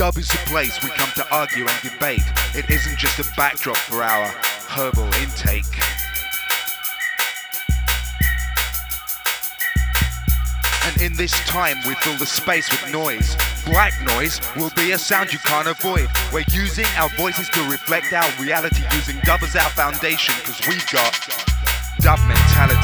Dub is the place we come to argue and debate. It isn't just a backdrop for our herbal intake. And in this time we fill the space with noise. Black noise will be a sound you can't avoid. We're using our voices to reflect our reality, using dub as our foundation, cause we've got dub mentality.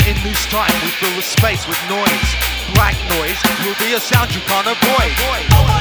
Time we fill the space with noise. Black noise will be a sound you can't avoid.